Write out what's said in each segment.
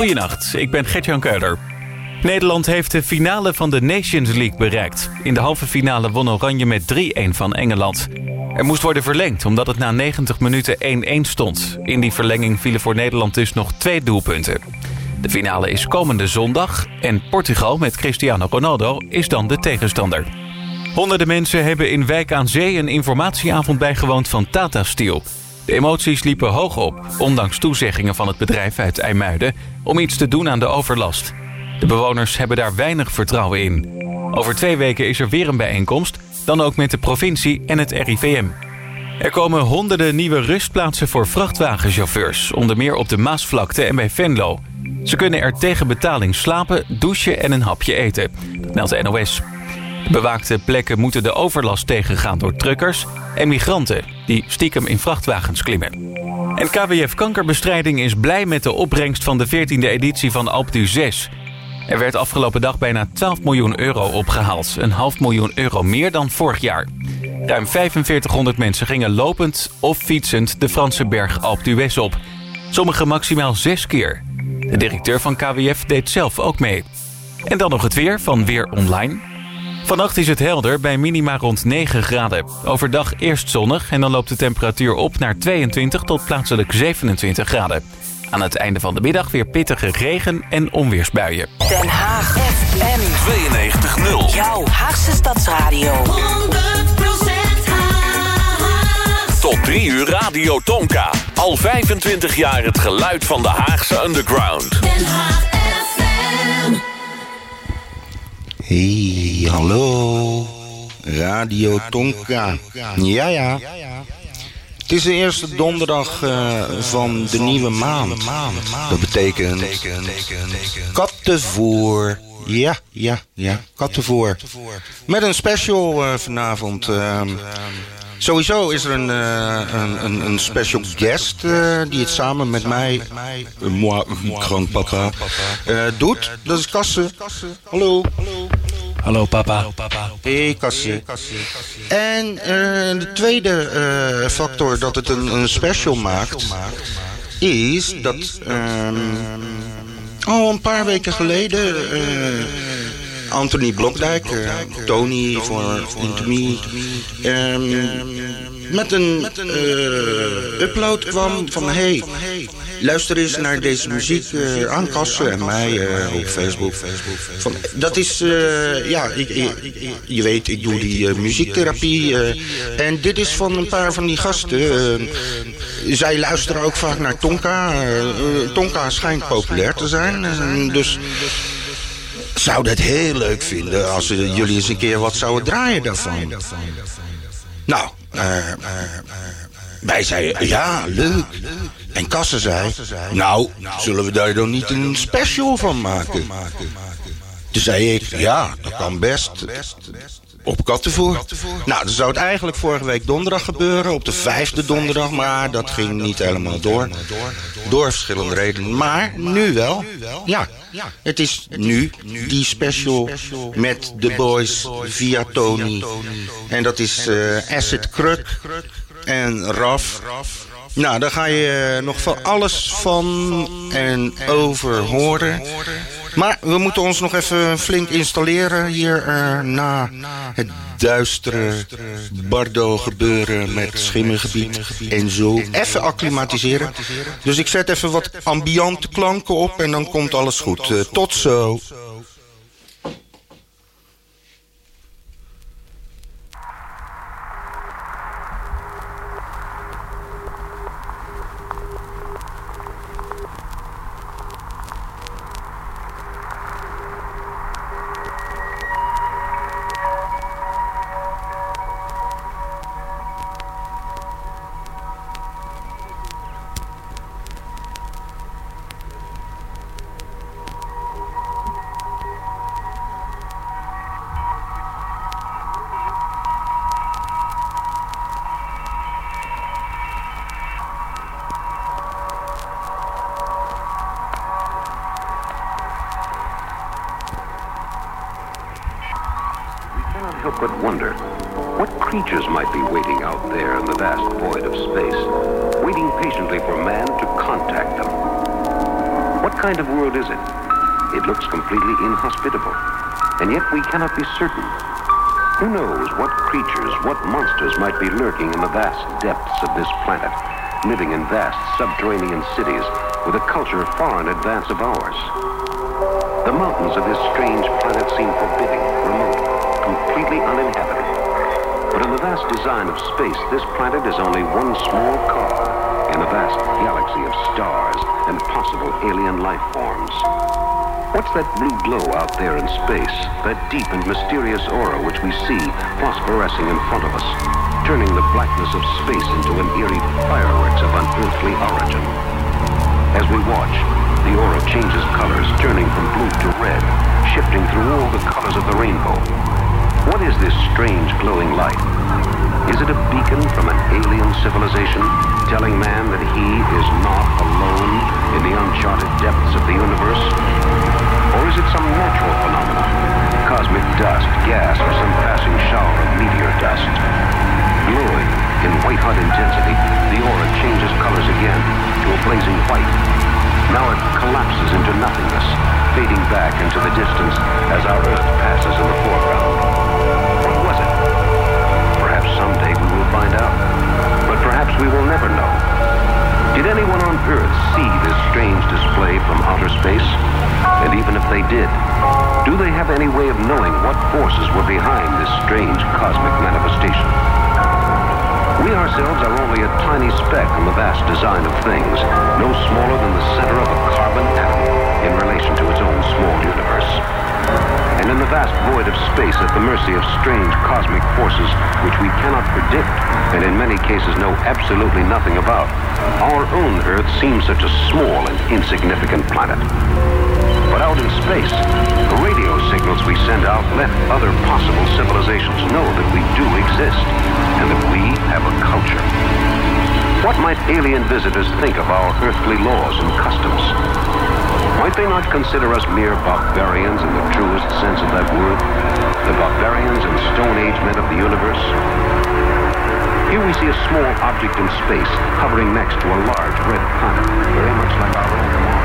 Goedenacht, ik ben Gert-Jan Keuler. Nederland heeft de finale van de Nations League bereikt. In de halve finale won Oranje met 3-1 van Engeland. Er moest worden verlengd omdat het na 90 minuten 1-1 stond. In die verlenging vielen voor Nederland dus nog 2 doelpunten. De finale is komende zondag en Portugal met Cristiano Ronaldo is dan de tegenstander. Honderden mensen hebben in Wijk aan Zee een informatieavond bijgewoond van Tata Steel. De emoties liepen hoog op, ondanks toezeggingen van het bedrijf uit IJmuiden om iets te doen aan de overlast. De bewoners hebben daar weinig vertrouwen in. Over 2 weken is er weer een bijeenkomst, dan ook met de provincie en het RIVM. Er komen honderden nieuwe rustplaatsen voor vrachtwagenchauffeurs, onder meer op de Maasvlakte en bij Venlo. Ze kunnen er tegen betaling slapen, douchen en een hapje eten. Dat meldt de NOS. De bewaakte plekken moeten de overlast tegengaan door truckers en migranten die stiekem in vrachtwagens klimmen. En KWF Kankerbestrijding is blij met de opbrengst van de 14e editie van Alpe d'Huez. Er werd afgelopen dag bijna 12 miljoen euro opgehaald. €500.000 meer dan vorig jaar. Ruim 4500 mensen gingen lopend of fietsend de Franse berg Alpe d'Huez op. Sommigen maximaal 6 keer. De directeur van KWF deed zelf ook mee. En dan nog het weer van Weer Online. Vannacht is het helder bij minima rond 9 graden. Overdag eerst zonnig en dan loopt de temperatuur op naar 22 tot plaatselijk 27 graden. Aan het einde van de middag weer pittige regen- en onweersbuien. Den Haag FM 92.0. Jouw Haagse Stadsradio. 100% Haag. Tot 3 uur Radio Tonka. Al 25 jaar het geluid van de Haagse underground. Den Haag FM. Hey, hallo. Radio Tonka. Ja. Het is de eerste donderdag van de nieuwe maand. Dat betekent kattenvoer. Ja, kattenvoer. Met een special vanavond. Sowieso is er een special guest die het samen met mij, moi, grandpapa, doet. Dat is Kasse. Hallo. Hallo papa. Hey Kasse. En de tweede factor dat het een special maakt, is dat al een paar weken geleden Anthony Blokdijk, Tony voor Intimie, met een upload kwam van hey, luister eens naar deze muziek aan Kassen en mij op Facebook. Dat is, je weet, ik doe die muziektherapie. En dit is van een paar van die gasten. Zij luisteren ook vaak naar Tonka. Tonka schijnt populair te zijn. Dus zou dat heel leuk vinden als jullie eens een keer wat zouden draaien daarvan. Nou, wij zeiden, ja, leuk. En Kasse zei, nou, zullen we daar dan niet een special van maken? Toen zei ik, ja, dat kan best. Op kattenvoer. Nou, dat zou het eigenlijk vorige week donderdag gebeuren. Op de 5e donderdag, maar dat ging niet helemaal door. Door verschillende redenen. Maar nu wel. Ja, het is nu die special met de boys via Tony. En dat is Acid Kruk en Raf. Nou, daar ga je nog van alles van en over horen. Maar we moeten ons nog even flink installeren hier na het duistere Bardo gebeuren met schimmengebied en zo. Even acclimatiseren. Dus ik zet even wat ambiante klanken op en dan komt alles goed. Tot zo. help but wonder what creatures might be waiting out there in the vast void of space, waiting patiently for man to contact them. What kind of world is it? It looks completely inhospitable, and yet we cannot be certain. Who knows what creatures, what monsters might be lurking in the vast depths of this planet, living in vast subterranean cities with a culture far in advance of ours. The mountains of this strange planet seem forbidding, remote, completely uninhabited. But in the vast design of space, this planet is only one small cog in a vast galaxy of stars and possible alien life forms. What's that blue glow out there in space, that deep and mysterious aura which we see phosphorescing in front of us, turning the blackness of space into an eerie fireworks of unearthly origin? As we watch, the aura changes colors, turning from blue to red, shifting through all the colors of the rainbow. What is this strange glowing light? Is it a beacon from an alien civilization, telling man that he is not alone in the uncharted depths of the universe? Or is it some natural phenomenon, cosmic dust, gas, or some passing shower of meteor dust? Glowing in white-hot intensity, the aura changes colors again to a blazing white. Now it collapses into nothingness, fading back into the distance as our Earth passes in the foreground. What was it? Perhaps someday we will find out, but perhaps we will never know. Did anyone on Earth see this strange display from outer space? And even if they did, do they have any way of knowing what forces were behind this strange cosmic manifestation? We ourselves are only a tiny speck in the vast design of things, no smaller than the center of a carbon atom in relation to its own small universe. And in the vast void of space, at the mercy of strange cosmic forces which we cannot predict, and in many cases know absolutely nothing about, our own Earth seems such a small and insignificant planet. But out in space, the radio signals we send out let other possible civilizations know that we do exist, and that we have a culture. What might alien visitors think of our earthly laws and customs? Might they not consider us mere barbarians in the truest sense of that word? The barbarians and Stone Age men of the universe? Here we see a small object in space hovering next to a large red planet, very much like our own Mars.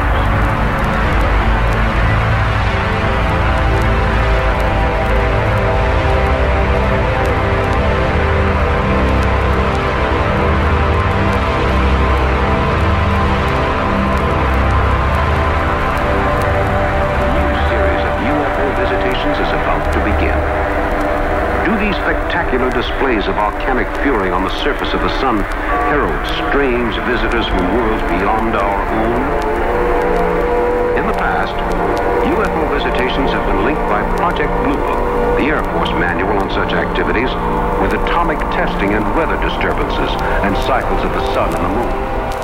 Spectacular displays of volcanic fury on the surface of the sun herald strange visitors from worlds beyond our own. In the past, UFO visitations have been linked by Project Blue Book, the Air Force manual on such activities, with atomic testing and weather disturbances and cycles of the sun and the moon.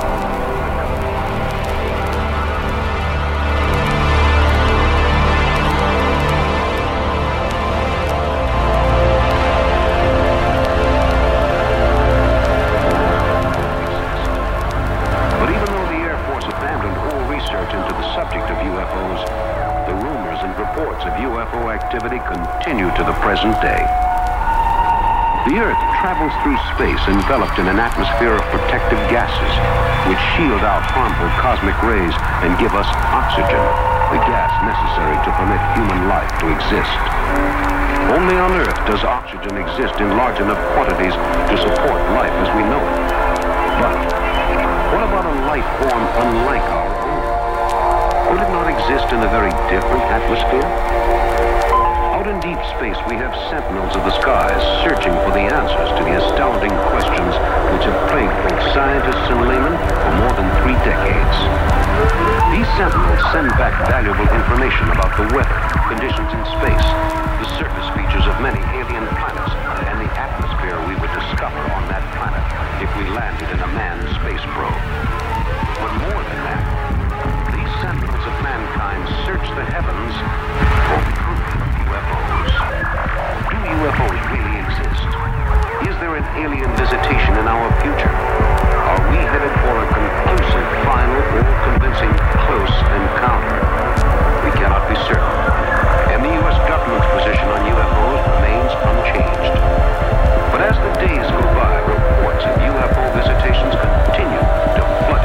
Continue to the present day. The Earth travels through space enveloped in an atmosphere of protective gases which shield out harmful cosmic rays and give us oxygen, the gas necessary to permit human life to exist. Only on Earth does oxygen exist in large enough quantities to support life as we know it. But what about a life form unlike our own? Would it not exist in a very different atmosphere? Out in deep space, we have sentinels of the skies searching for the answers to the astounding questions which have plagued both scientists and laymen for more than 3 decades. These sentinels send back valuable information about the weather, conditions in space, the surface features of many alien planets, and the atmosphere we would discover on that planet if we landed in a manned space probe. But more than that, these sentinels of mankind search the heavens for proof of UFOs. Do UFOs really exist? Is there an alien visitation in our future? Are we headed for a conclusive, final, or convincing close encounter? We cannot be certain, and the U.S. government's position on UFOs remains unchanged. But as the days go by, reports of UFO visitations continue to flood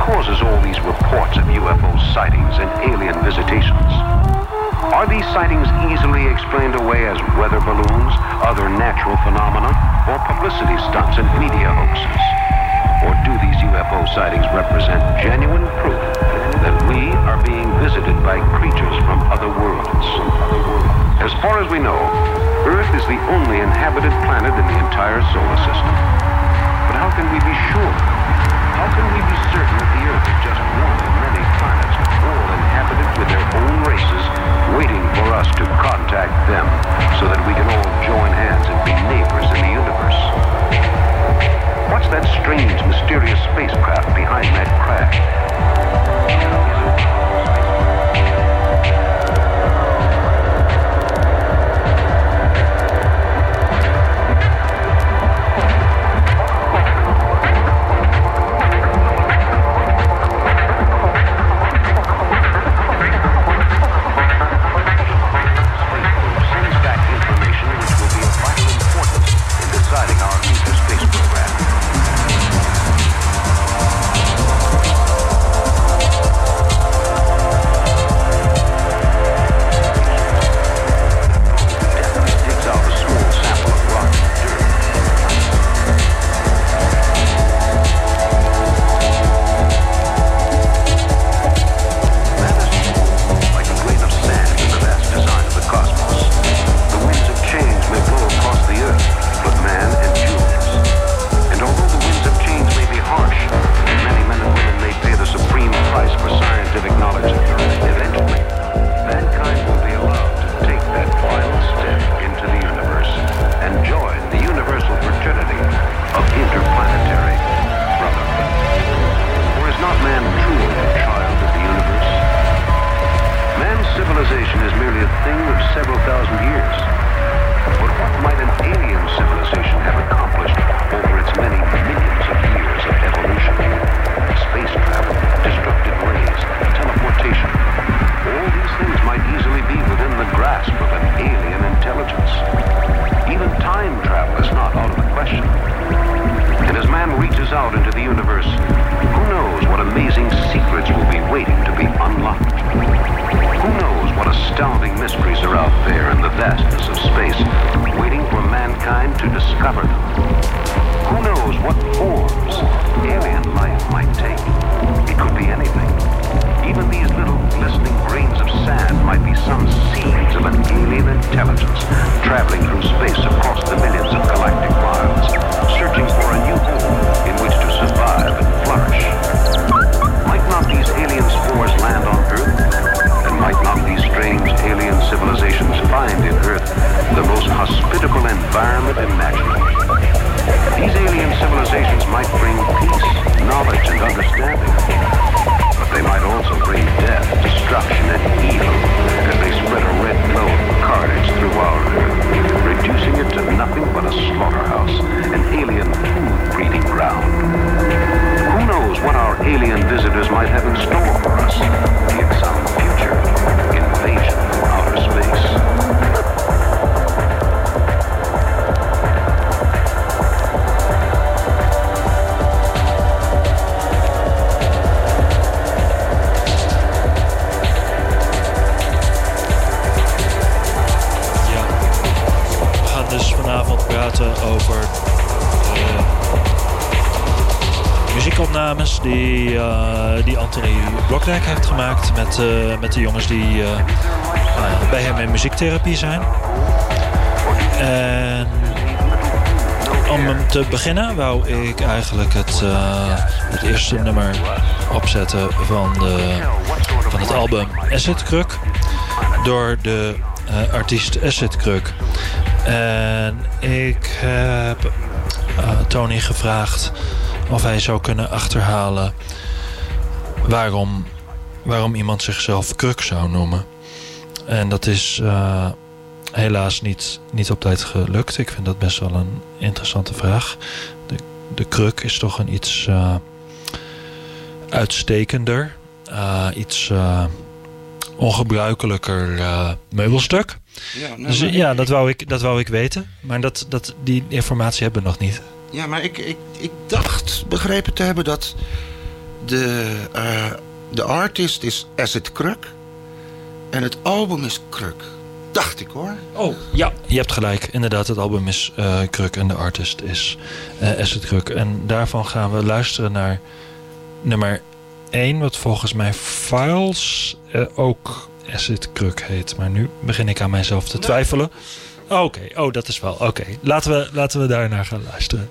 causes all these reports of UFO sightings and alien visitations? Are these sightings easily explained away as weather balloons, other natural phenomena, or publicity stunts and media hoaxes? Or do these UFO sightings represent genuine proof that we are being visited by creatures from other worlds? As far as we know, Earth is the only inhabited planet in the entire solar system. But how can we be sure? How can we be certain that the Earth is just one of many planets, all inhabited with their own races, waiting for us to contact them so that we can all join hands and be neighbors in the universe? What's that strange, mysterious spacecraft behind that craft? muziekopnames die Anthony Blokdijk heeft gemaakt met de jongens die bij hem in muziektherapie zijn. En om hem te beginnen wou ik eigenlijk het eerste nummer opzetten van het album Acid Kruk door de artiest Acid Kruk. En ik heb Tony gevraagd of hij zou kunnen achterhalen waarom iemand zichzelf Kruk zou noemen. En dat is helaas niet op tijd gelukt. Ik vind dat best wel een interessante vraag. De Kruk is toch een iets uitstekender, iets ongebruikelijker meubelstuk. Ja, dus ja, dat wou ik weten. Maar die informatie hebben we nog niet. Ja, maar ik dacht begrepen te hebben dat De artist is Acid Kruk. En het album is Kruk. Dacht ik, hoor. Oh, ja. Je hebt gelijk. Inderdaad, het album is Kruk en de artist is Acid Kruk. En daarvan gaan we luisteren naar nummer 1... wat volgens mij Files ook Acid Kruk heet. Maar nu begin ik aan mijzelf te twijfelen. Oké, dat is wel. Oké. Laten we daarnaar gaan luisteren.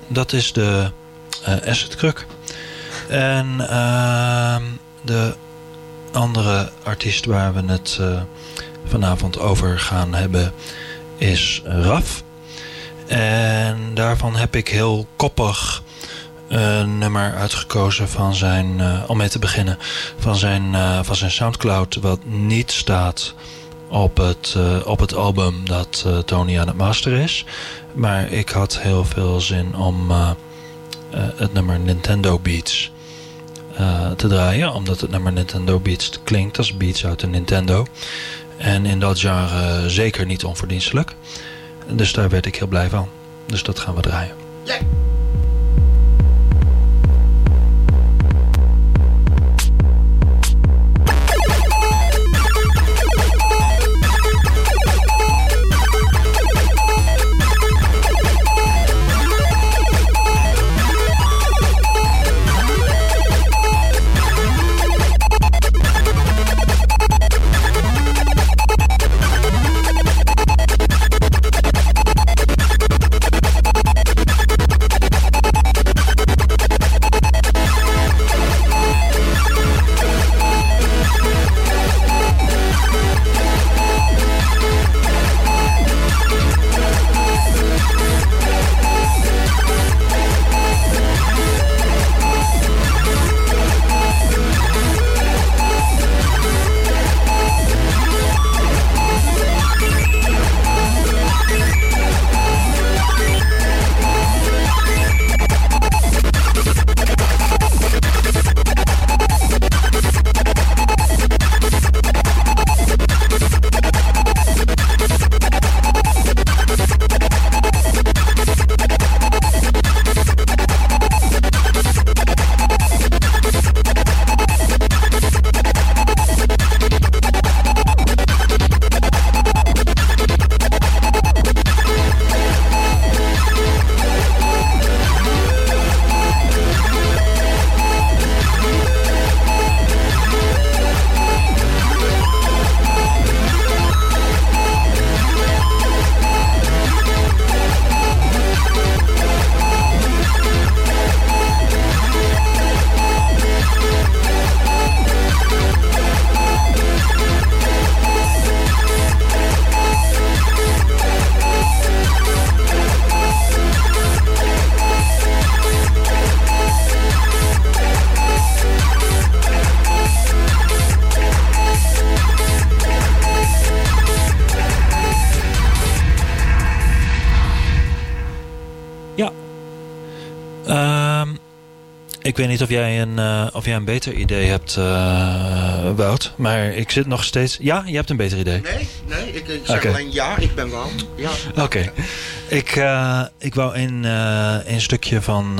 dat is de Acid Kruk. En de andere artiest waar we het vanavond over gaan hebben is Raf. En daarvan heb ik heel koppig een nummer uitgekozen van zijn, om mee te beginnen, van zijn Soundcloud, wat niet staat op het album dat Tony aan het masteren is. Maar ik had heel veel zin om het nummer Nintendo Beats te draaien, omdat het nummer Nintendo Beats klinkt als beats uit de Nintendo. En in dat genre zeker niet onverdienstelijk. Dus daar werd ik heel blij van. Dus dat gaan we draaien. Yeah. Ik weet niet of jij een beter idee hebt, Wout. Maar ik zit nog steeds... Ja, je hebt een beter idee. Nee, ik zeg alleen ja, ik ben Wout. Ja. Oké. Ik wou een stukje van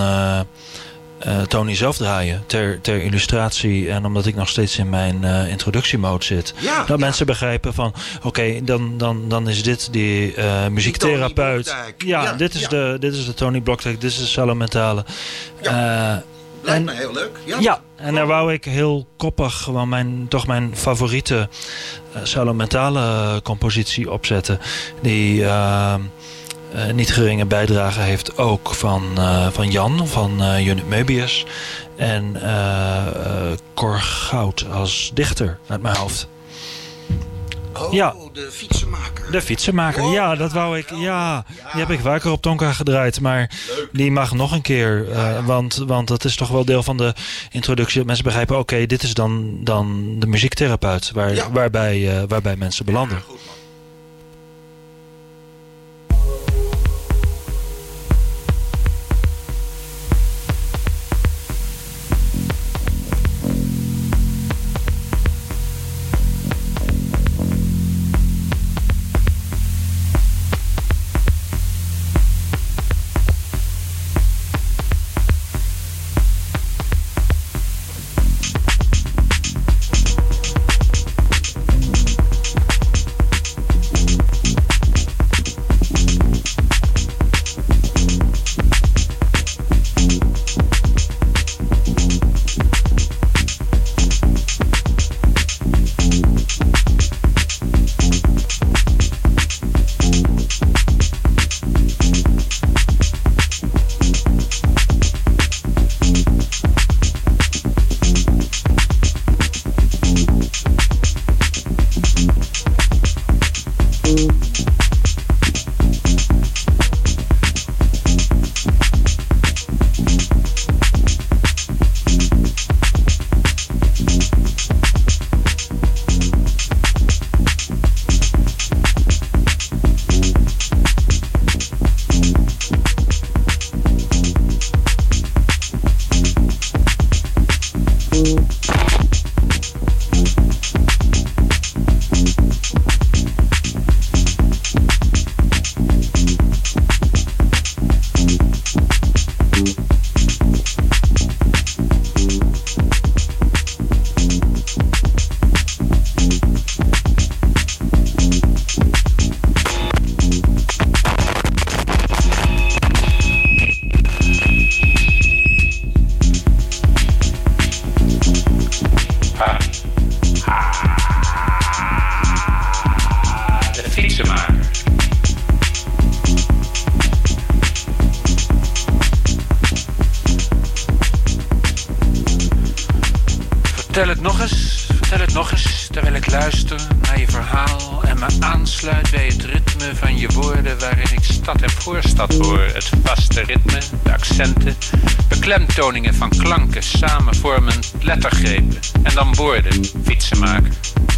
Tony zelf draaien. Ter illustratie. En omdat ik nog steeds in mijn introductiemode zit. Ja, dat mensen begrijpen van... Oké, dan is dit die muziektherapeut. Dit is de Tony Blokdijk. Dit is de Salomentale. Ja. Lijkt me heel leuk. Ja, en daar wou ik heel koppig gewoon mijn favoriete Salomentale compositie opzetten. Die niet geringe bijdrage heeft ook van Jan, van Unit Möbius. En Cor Goud als dichter uit mijn hoofd. Oh, ja. De fietsenmaker. De fietsenmaker, dat wou ik. Ja, die heb ik vaker op Tonka gedraaid. Maar die mag nog een keer. Want dat is toch wel deel van de introductie. Dat mensen begrijpen, oké, dit is dan de muziektherapeut. Waarbij mensen belanden. Ja, goed, man. Vertel het nog eens, terwijl ik luister naar je verhaal en me aansluit bij het ritme van je woorden waarin ik stad en voorstad hoor. Het vaste ritme, de accenten, beklemtoningen van klanken samen vormen lettergrepen en dan woorden, fietsen maken.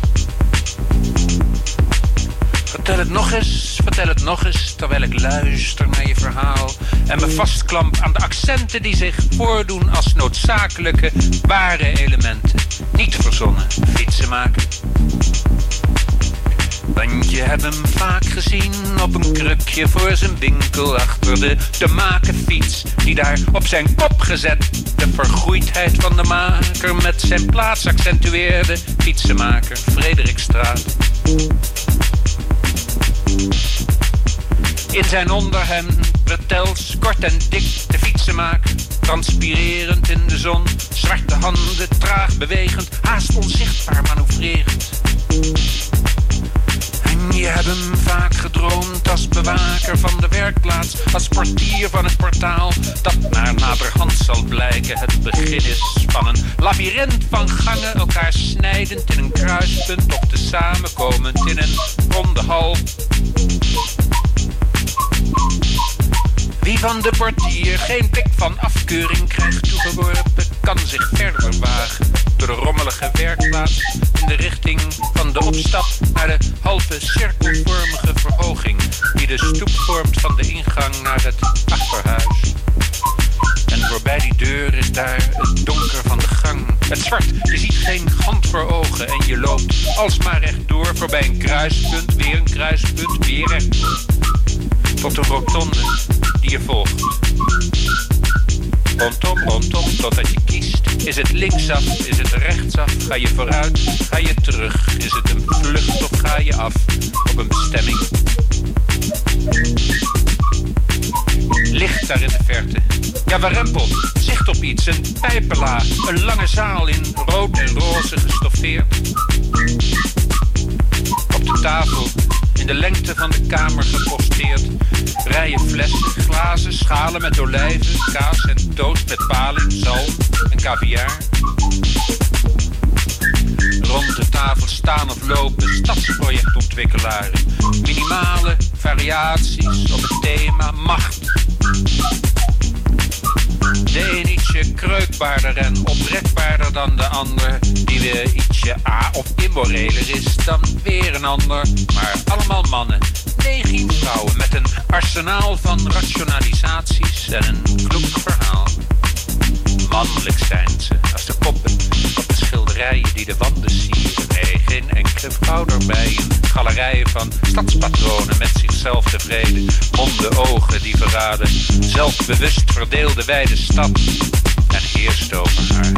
Vertel het nog eens, terwijl ik luister naar je verhaal en me vastklamp aan de accenten die zich voordoen als noodzakelijke, ware elementen. Niet verzonnen, fietsen maken. Want je hebt hem vaak gezien op een krukje voor zijn winkel achter de makenfiets die daar op zijn kop gezet de vergroeidheid van de maker met zijn plaats accentueerde. Fietsenmaker, Frederikstraat. In zijn onderhemd, bretels, kort en dik, de fietsenmaker, transpirerend in de zon, zwarte handen, traag bewegend, haast onzichtbaar manoeuvrerend. En je hebt hem vaak gedroomd als bewaker van de werkplaats, als portier van het portaal, dat naar naderhand zal blijken het begin is van een labyrint van gangen, elkaar snijdend in een kruispunt of te samenkomend in een ronde hal. Wie van de portier geen blik van afkeuring krijgt toegeworpen, kan zich verder wagen door de rommelige werkplaats in de richting van de opstap naar de halve cirkelvormige verhoging die de stoep vormt van de ingang naar het achterhuis. En voorbij die deur is daar het donker van de gang. Het zwart, je ziet geen hand voor ogen en je loopt alsmaar rechtdoor voorbij een kruispunt, weer rechtdoor. Tot de rotonde die je volgt. Rondom, totdat je kiest. Is het linksaf, is het rechtsaf? Ga je vooruit, ga je terug? Is het een vlucht of ga je af op een bestemming? Licht daar in de verte. Ja, warempelt. Zicht op iets. Een pijpenlaag. Een lange zaal in rood en roze gestoffeerd. Op de tafel, in de lengte van de kamer geposteerd, rijen flessen, glazen, schalen met olijven, kaas en toast met paling, zalm en caviar. Rond de tafel staan of lopen stadsprojectontwikkelaren. Minimale variaties op het thema macht. De een ietsje kreukbaarder en oprekbaarder dan de ander, die weer ietsje of immoreler is dan weer een ander. Maar allemaal mannen, 9 vrouwen met een arsenaal van rationalisaties en een kloek verhaal. Mannelijk zijn ze, als de koppen op de schilderijen die de wanden sieren. Nee, geen enkele vrouw erbij. Een galerij van stadspatronen met zichzelf tevreden. Monden, ogen die verraden. Zelfbewust verdeelde wijde stad. En heerst over haar.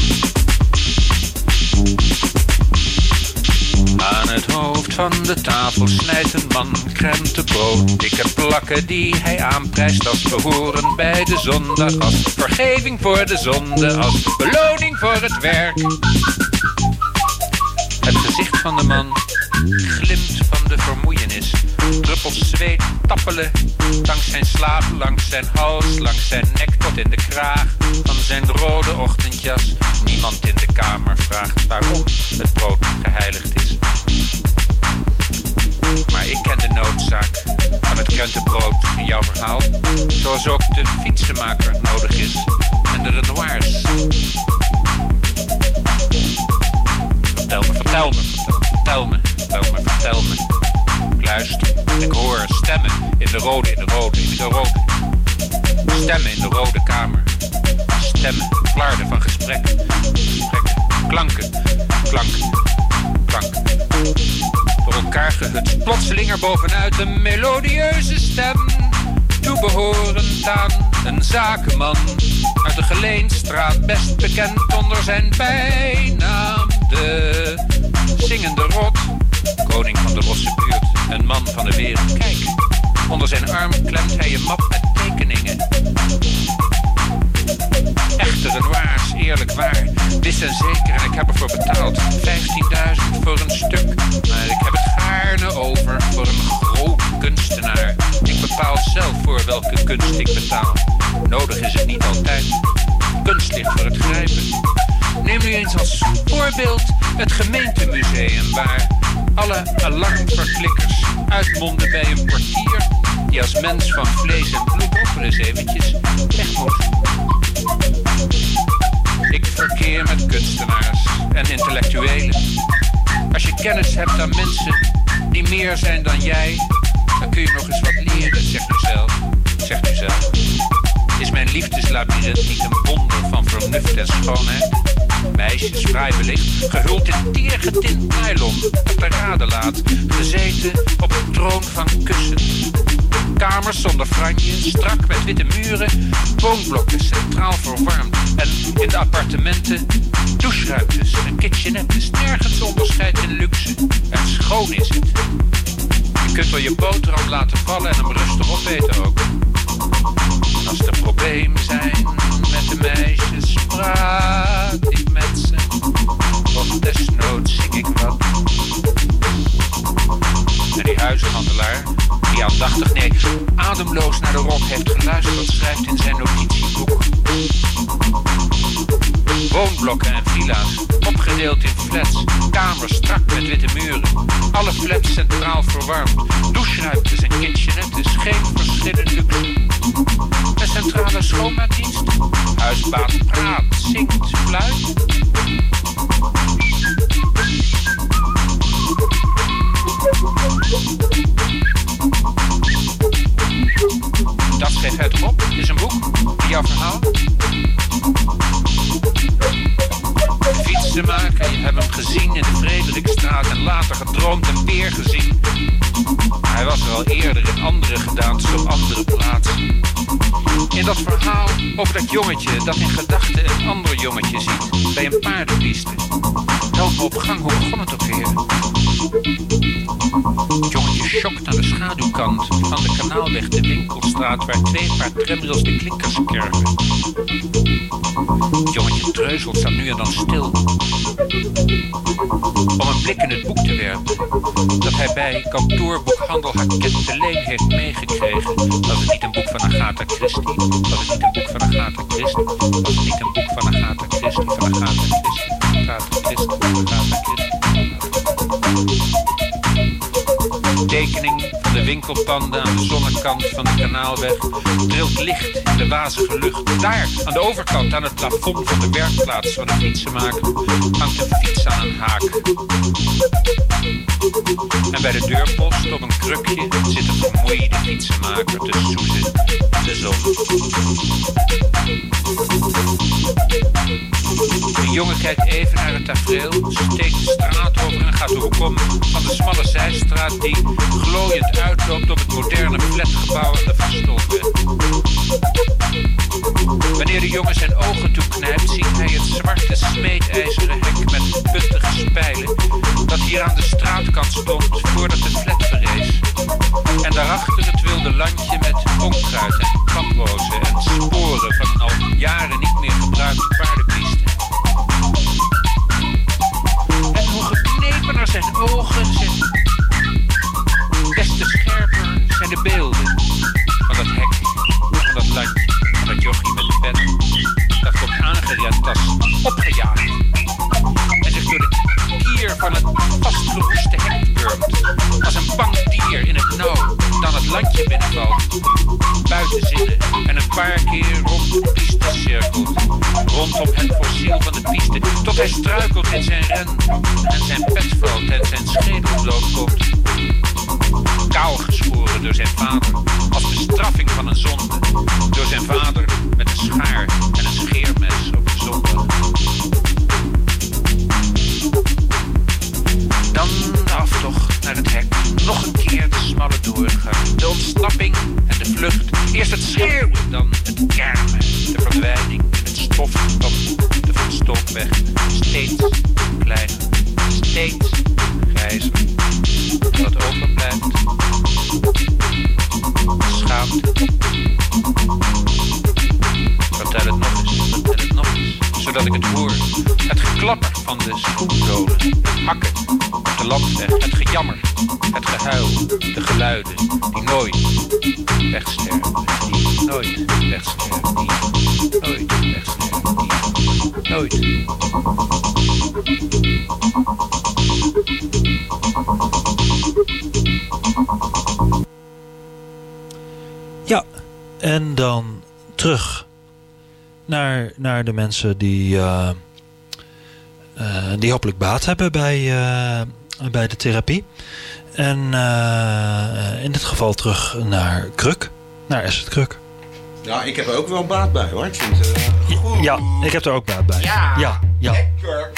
Aan het hoofd van de tafel snijdt een man krentenbrood. Dikke plakken die hij aanprijst als behoren bij de zondag. Als vergeving voor de zonde, als beloning voor het werk. Het gezicht van de man glimt van de vermoeienis. Druppels zweet tappelen langs zijn slapen, langs zijn hals, langs zijn nek tot in de kraag van zijn rode ochtendjas. Niemand in de kamer vraagt waarom het brood geheiligd is. Maar ik ken de noodzaak van het krentenbrood in jouw verhaal, zoals ook de fietsenmaker nodig is en de Renoirs. Vertel me. Ik luister, ik hoor stemmen in de rode. Stemmen in de rode kamer. Stemmen, flarden van gesprekken. Klanken. Door elkaar gehutst. Plotseling er bovenuit een melodieuze stem. Toebehorend aan een zakenman uit de Geleenstraat, best bekend onder zijn bijnaam de zingende rot. Koning van de losse buurt, een man van de wereld. Kijk, onder zijn arm klemt hij een map met tekeningen. Echte Renoirs, eerlijk waar, wist en zeker, en ik heb ervoor betaald 15.000 voor een stuk. Maar ik heb het gaarne over voor een groot kunstenaar. Ik bepaal zelf voor welke kunst ik betaal. Nodig is het niet altijd. Kunst ligt voor het grijpen. Neem nu nu eens als voorbeeld het gemeentemuseum, waar alle alarmverklikkers uitmonden bij een portier die als mens van vlees en bloed ook wel eens eventjes weg moet. Ik verkeer met kunstenaars en intellectuelen. Als je kennis hebt aan mensen die meer zijn dan jij, dan kun je nog eens wat leren, zegt u zelf. Zegt u zelf. Is mijn liefdeslabyrinth niet een wonder van vernuft en schoonheid? Meisjes, vrijwillig, gehuld in teergetint nylon, dat te raden laat, gezeten op een troon van kussen. Kamers zonder franje, strak met witte muren, woonblokken centraal verwarmd. En in de appartementen doucheruimtes en kitchenettes, nergens onderscheid in luxe. En schoon is het. Je kunt wel je boterham laten vallen en hem rustig opeten ook. Als er problemen zijn met de meisjes, praat ik met ze. Of desnoods zing ik wat. En die huizenhandelaar, die aandachtig, nee, ademloos naar de rok heeft geluisterd, schrijft in zijn notitieboek. Woonblokken en villa's, opgedeeld in flats, kamers strak met witte muren. Alle flats centraal verwarmd, doucheruimtes en kitchenettes, geen verschillen luxe. Een centrale schoonmaakdienst, huisbaas praat, zingt, fluit. Dat schreef hij toch op, is een boek, jouw verhaal. Fietsen maken, je hebt hem gezien in de Frederikstraat en later gedroomd en weer gezien. Hij was er al eerder in andere gedaantes op andere plaatsen. In dat verhaal over dat jongetje dat in gedachten een ander jongetje ziet bij een paardenpiste. Help me op gang, hoe begon het ook weer? Het jongetje schokt naar de schaduwkant van de Kanaalweg, de Winkelstraat, waar 2 paar tramrails de klinkers kerven. Het jongetje treuzelt, staat nu en dan stil. Om een blik in het boek te werpen dat hij bij kantoorboekhandel Haket de Leen heeft meegekregen. Dat is niet een boek van Agatha Christie. Dat is niet een boek van Agatha Christie. Dat is niet een boek van Agatha Christie. Van Agatha Christie. Agatha Christie. Agatha Christie. Tekening van de winkelpanden aan de zonnekant van de Kanaalweg trilt licht in de wazige lucht. Daar, aan de overkant, aan het plafond van de werkplaats van de fietsenmaker, hangt een fiets aan een haak. En bij de deurpost op een krukje zit een vermoeide fietsenmaker te soezen de zon. De jongen kijkt even naar het tafereel, steekt de straat over en gaat de hoek om van de smalle zijstraat die glooiend uitloopt op het moderne flatgebouw aan de Verstolweg. Wanneer de jongen zijn ogen toeknijpt, ziet hij het zwarte smeedijzeren hek met puntige spijlen dat hier aan de straatkant stond voordat de flat verrees. En daarachter het wilde landje met onkruid en kaprozen en sporen van een al jaren niet meer gebruikte paardenpiste. En hoe geknepener zijn ogen zijn, des te scherper zijn de beelden van dat hek, van dat landje, van dat jochie met de pen, dat komt aangerend als opgejaagd en zich door het kier van het vastgeroeste hek wurmt, als een bang dier in het nauw, dan het landje binnenvalt, buiten zitten en een paar keer rond de piste cirkelt, rondom het fossiel van de piste, tot hij struikelt in zijn ren en zijn pet valt en zijn schedel blootkomt. Kaal geschoren door zijn vader, als bestraffing van een zonde, door zijn vader met een schaar en een scheermes op de zondag. Dan de aftocht naar het hek, nog een keer de smalle doorgang, de ontsnapping en de vlucht. Eerst het schreeuwen, dan het kermen, de verdwijning in het stof van de Verstolweg. Steeds kleiner, steeds grijzer. Wat overblijft, schaamte. Vertel het nog eens, vertel het nog eens, zodat ik het hoor. Het geklapper van de schoenzolen, het hakken op de landweg, het gejammer, het gehuil, de geluiden die nooit wegsterven, die nooit wegsterven, die nooit wegsterven, die Nooit. Ja, en dan terug naar de mensen die hopelijk baat hebben bij de therapie. En in dit geval terug naar Kruk, naar Asset Kruk. Ja, ik heb er ook wel baat bij, hoor. Ik vind het goed. Ja, ik heb er ook baat bij. Ja. Lekker.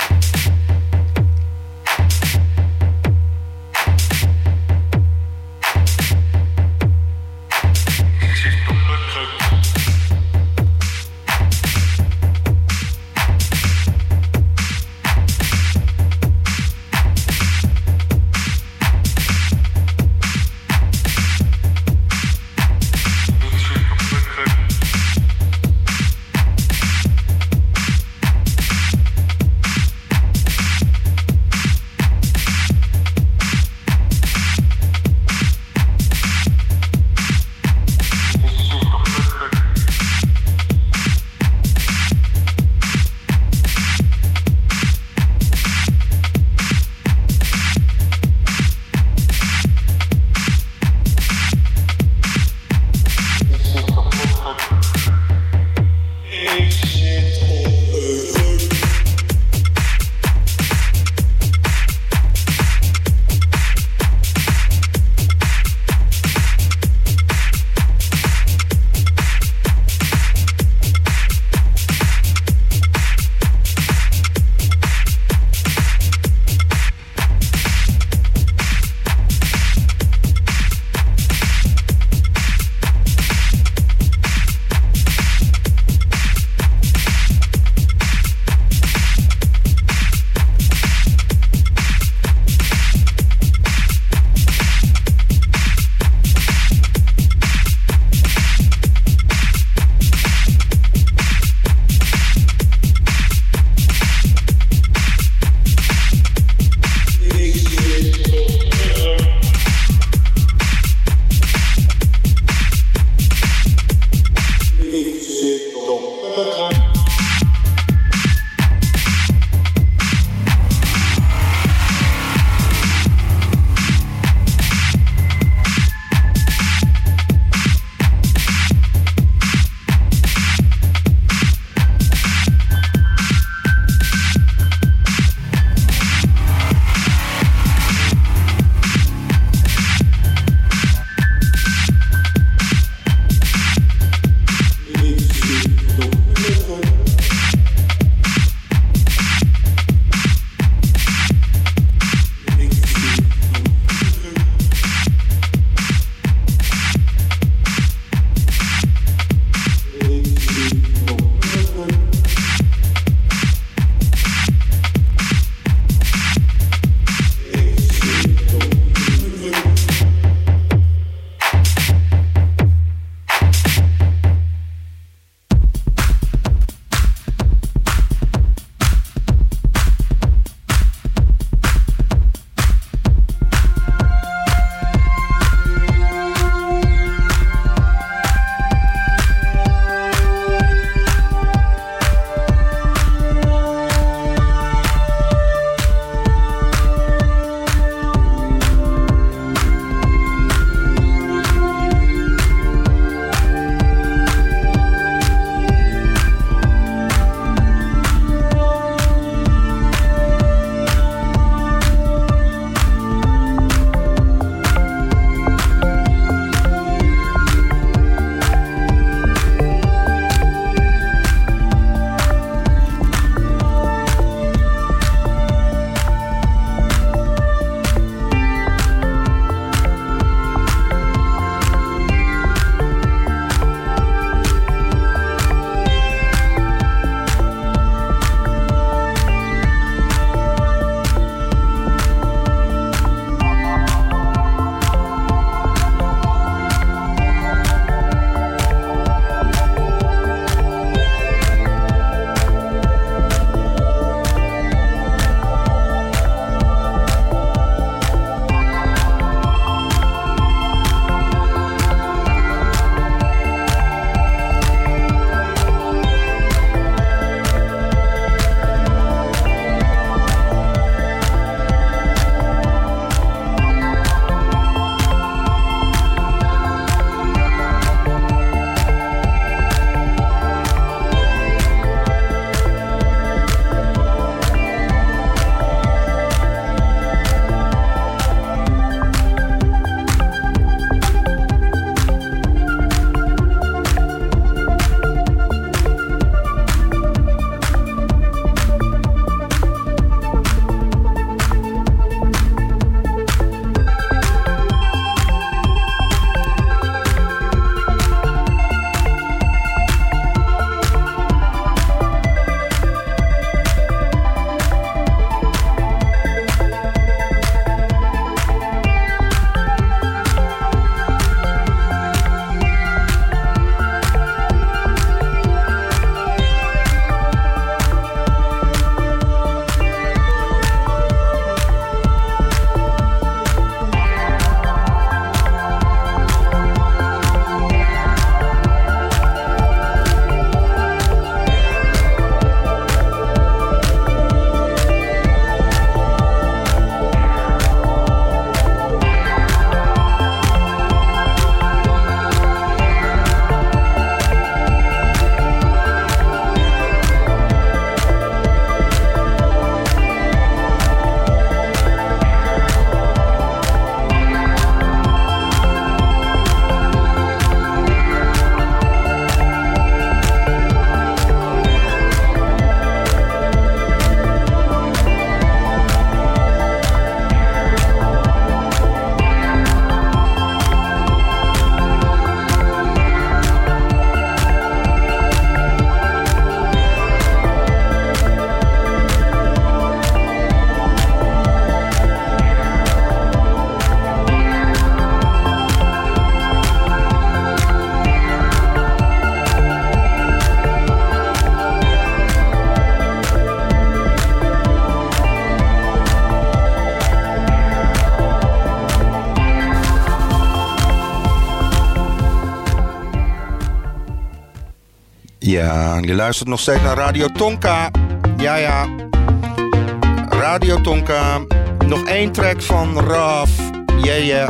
Ja, je luistert nog steeds naar Radio Tonka. Ja. Radio Tonka. Nog 1 track van Raf. Yeah.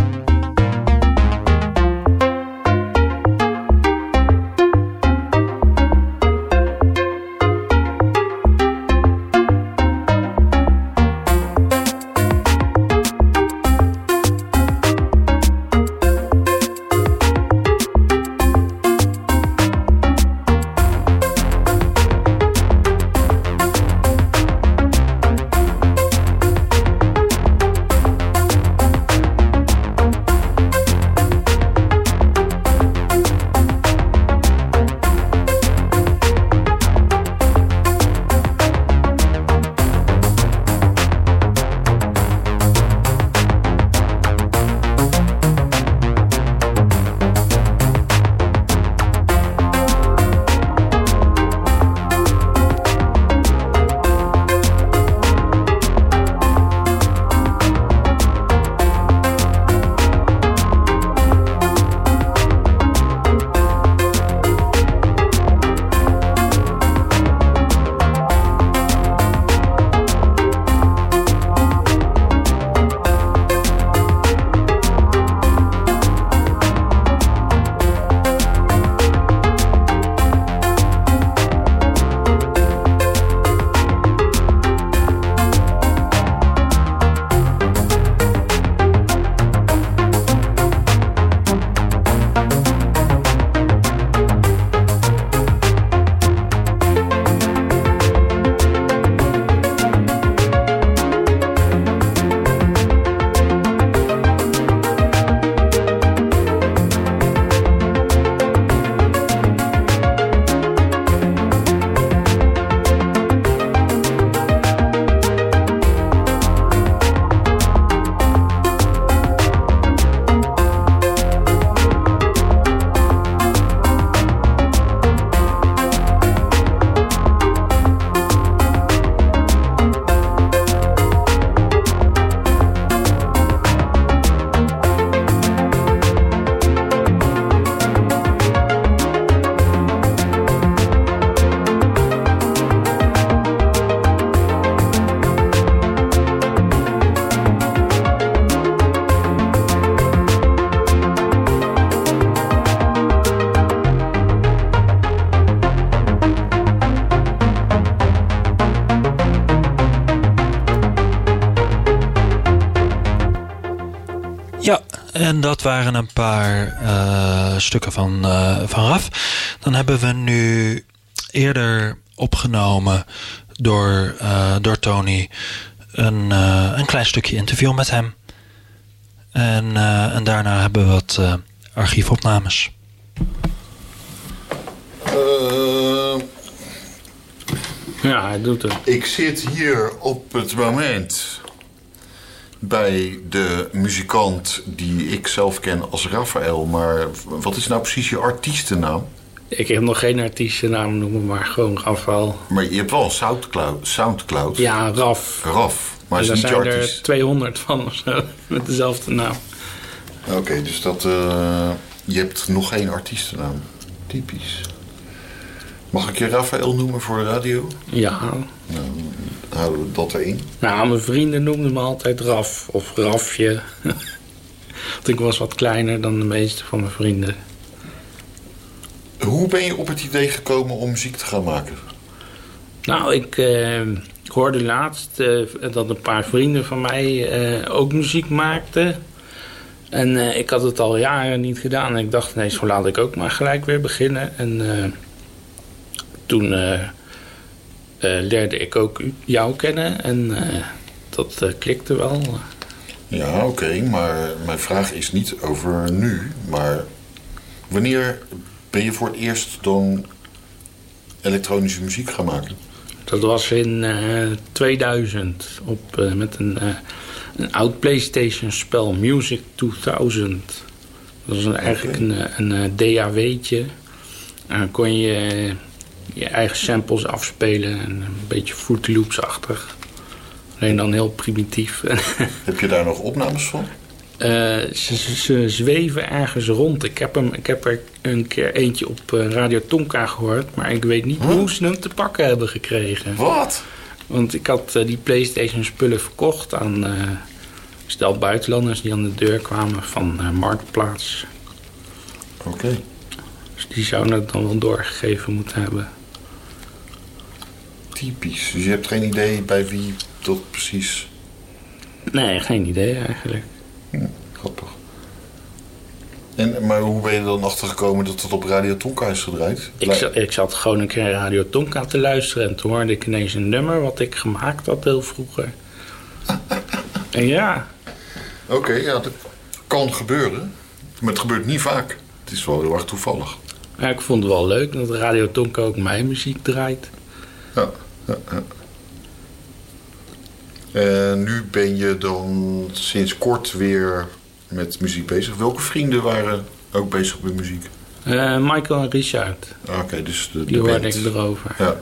En dat waren een paar stukken van Raf. Dan hebben we nu eerder opgenomen door Tony een klein stukje interview met hem. En daarna hebben we wat archiefopnames. Ja, hij doet het. Ik zit hier op het moment bij de muzikant die ik zelf ken als Raphaël. Maar wat is nou precies je artiestennaam? Ik heb nog geen artiestennaam noemen, maar gewoon Raphaël. Maar je hebt wel een Soundcloud. Ja, Raf. Maar en is daar niet zijn artiest. er 200 van of zo, met dezelfde naam. Oké, dus dat je hebt nog geen artiestennaam. Typisch. Mag ik je Raphaël noemen voor de radio? Ja. Nou, houden we dat erin. Nou, mijn vrienden noemden me altijd Raf of Rafje. Want ik was wat kleiner dan de meeste van mijn vrienden. Hoe ben je op het idee gekomen om muziek te gaan maken? Nou, ik hoorde laatst dat een paar vrienden van mij ook muziek maakten. En ik had het al jaren niet gedaan. En ik dacht, nee, zo laat ik ook maar gelijk weer beginnen. En toen leerde ik ook jou kennen. En dat klikte wel. Ja, oké, maar mijn vraag is niet over nu. Maar wanneer ben je voor het eerst dan elektronische muziek gaan maken? Dat was in 2000 met een oud PlayStation spel, Music 2000. Dat was eigenlijk een DAW'tje. En dan kon je je eigen samples afspelen. En een beetje Fruity Loops-achtig. Alleen dan heel primitief. Heb je daar nog opnames van? Ze zweven ergens rond. Ik heb er een keer eentje op Radio Tonka gehoord, maar ik weet niet hoe ze hem te pakken hebben gekregen. Wat? Want ik had die PlayStation spullen verkocht aan stel buitenlanders die aan de deur kwamen van Marktplaats. Oké. Dus die zouden het dan wel doorgegeven moeten hebben. Typisch. Dus je hebt geen idee bij wie dat precies... Nee, geen idee eigenlijk. Grappig. Maar hoe ben je er dan achtergekomen dat het op Radio Tonka is gedraaid? Ik zat gewoon een keer Radio Tonka te luisteren en toen hoorde ik ineens een nummer wat ik gemaakt had heel vroeger. En ja. Oké, ja, dat kan gebeuren. Maar het gebeurt niet vaak. Het is wel heel erg toevallig. Ja, ik vond het wel leuk dat Radio Tonka ook mijn muziek draait. Ja. Nu ben je dan sinds kort weer met muziek bezig. Welke vrienden waren ook bezig met muziek? Michael en Richard. Oké, dus die hoorde ik erover. Ja.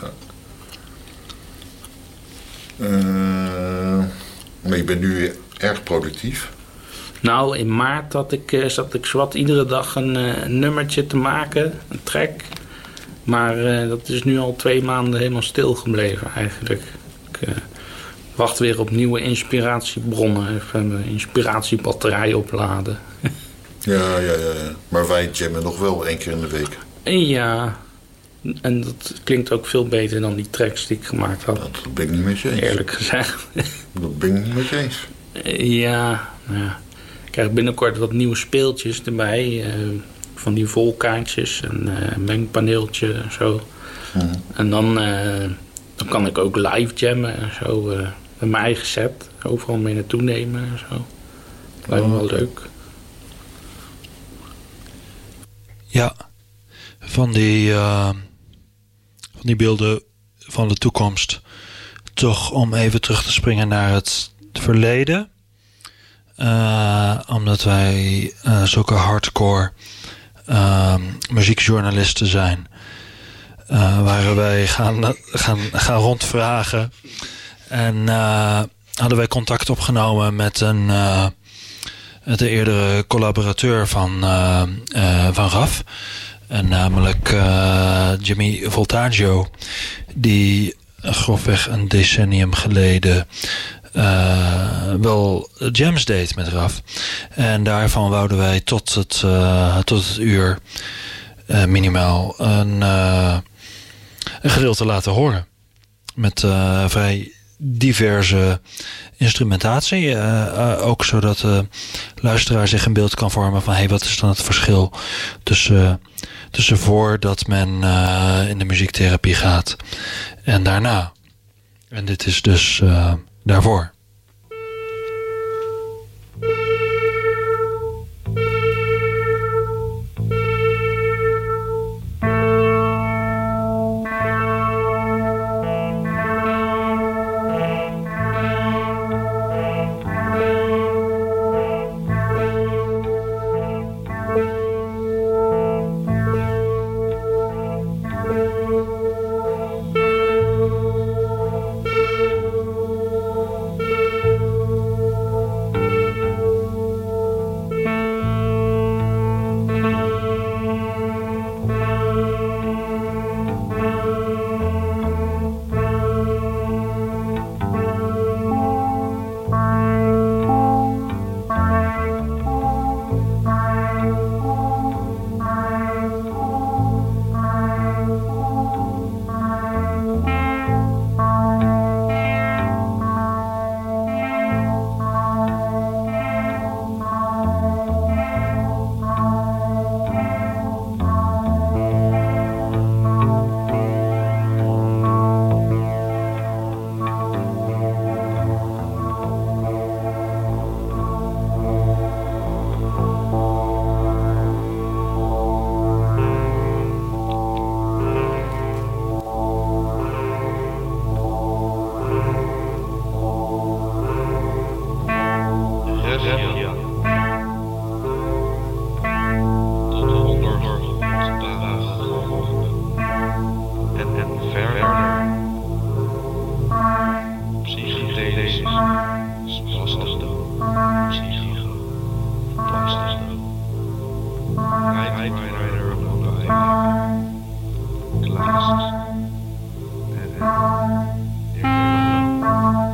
Maar je bent nu erg productief. Nou, in maart zat ik zowat iedere dag een nummertje te maken, een track. Maar dat is nu al 2 maanden helemaal stilgebleven eigenlijk. Ik wacht weer op nieuwe inspiratiebronnen. Even mijn inspiratiebatterij opladen. Ja. Maar wij jammen nog wel 1 keer in de week. Ja, en dat klinkt ook veel beter dan die tracks die ik gemaakt had. Dat ben ik niet met je eens. Eerlijk gezegd. Dat ben ik niet met je eens. Ja. Ik krijg binnenkort wat nieuwe speeltjes erbij. Van die volkaartjes en mengpaneeltje en zo. Mm-hmm. En dan kan ik ook live jammen en zo. Met mijn eigen set. Overal mee naartoe nemen en zo. Dat lijkt me wel leuk. Ja, van die beelden van de toekomst. Toch om even terug te springen naar het verleden. Omdat wij zulke hardcore muziekjournalisten zijn. Waren wij gaan rondvragen. En hadden wij contact opgenomen met de eerdere collaborateur van RAF. En namelijk Jimmy Voltaggio. Die grofweg een decennium geleden wel jams deed met RAF. En daarvan wouden wij tot het uur minimaal een gedeelte laten horen. Met vrij diverse instrumentatie. Ook zodat de luisteraar zich een beeld kan vormen van wat is dan het verschil tussen voordat men in de muziektherapie gaat en daarna. En dit is dus daarvoor. rider of a bike, glasses, and you never know.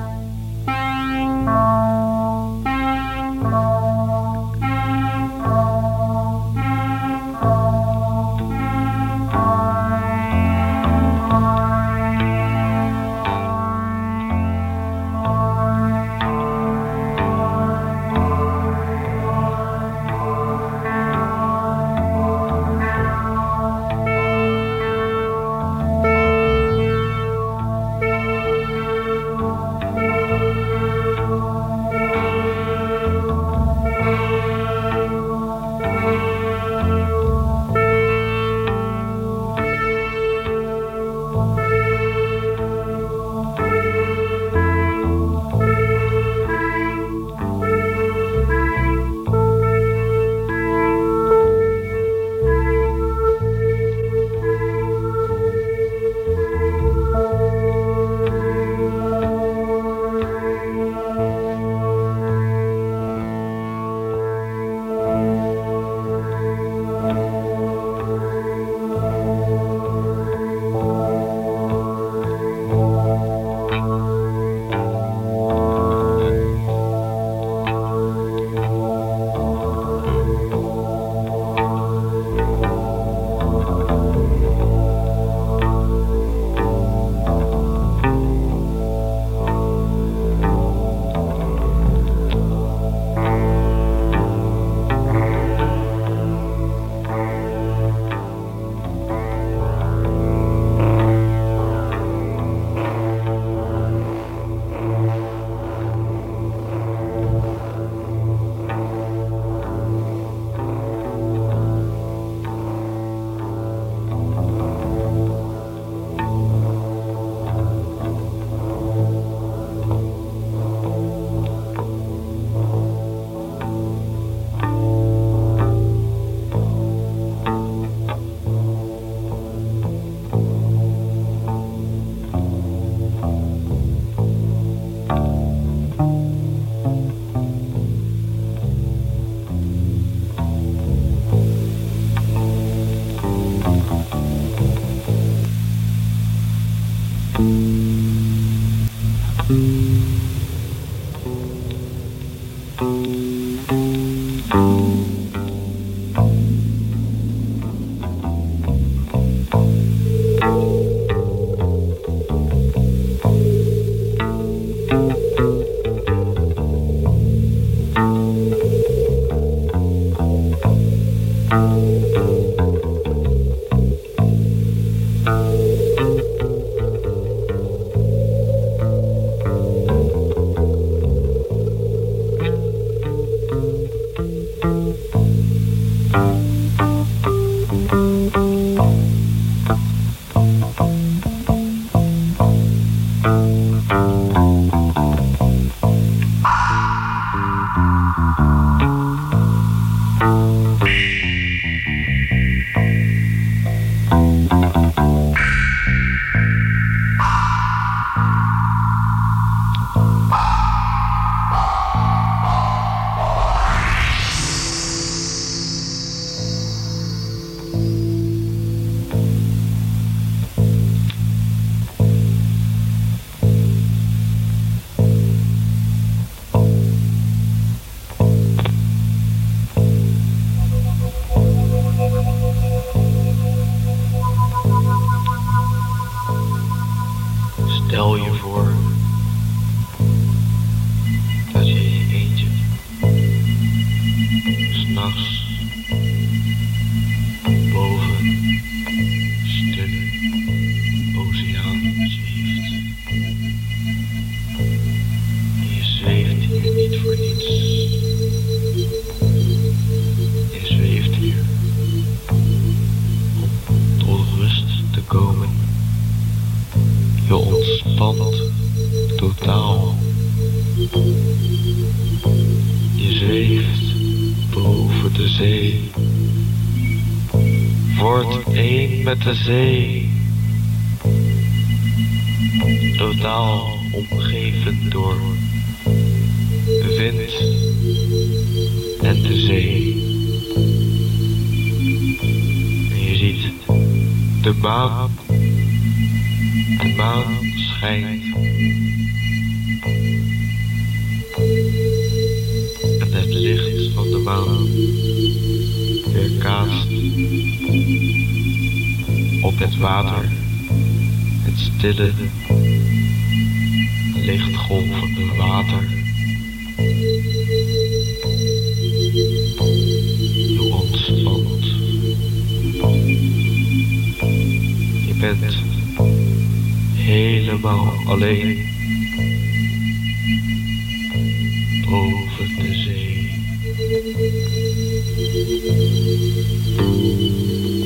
Stel je voor dat je in je eentje 's nachts boven stille oceaan zweeft. Je zweeft hier niet voor niets. Je zweeft hier om tot rust te komen. Je ontspant totaal. Je zweeft boven de zee. Wordt één met de zee. Totaal omgeven door wind en de zee. De maan schijnt. En het licht van de maan weerkaatst op het water. Het stille, lichtgolvende water. Je ontspant. Je bent helemaal alleen. Boven de zee.